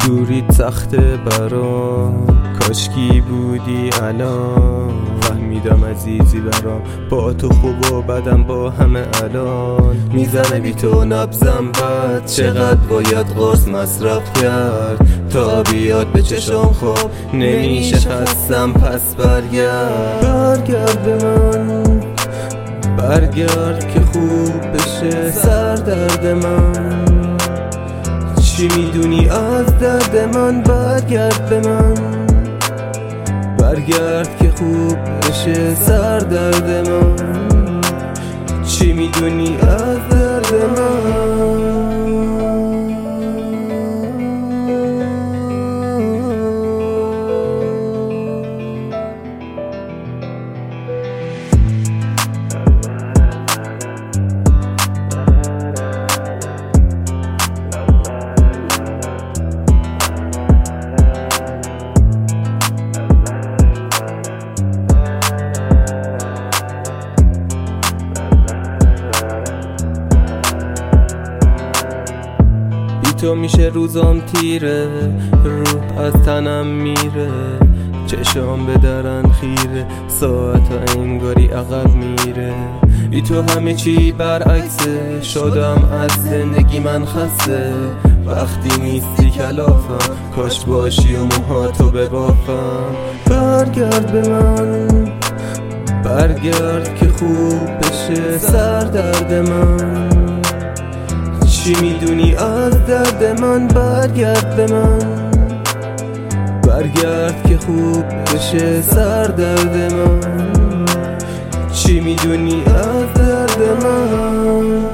دوری تخته برام، کاشکی بودی الان. فهمیدم عزیزی برام، با تو خوب و بدم با همه الان. میزنه بی تو نبزم بد، چقدر باید قرص مصرف کرد تا بیاد به چشم خواب. نمیشه خستم پس برگرد به من، برگرد که خوب بشه سر درد من. چی میدونی از درد من؟ برگرد به من، برگرد که خوب بشه سر درد من. چی میدونی از درد من؟ تو میشه روزام تیره، روح از تنم میره، چشم به درن خیره، ساعت انگاری عقب میره. بی تو همه چی برعکسه، شدم از زندگی من خسته. وقتی نیستی کلافم، کاش باشی و موهاتو ببافم. برگرد به من، برگرد که خوب بشه سر درد من. چی میدونی از درد من؟ برگرد به من، برگرد که خوب بشه سر درد من. چی میدونی از درد من؟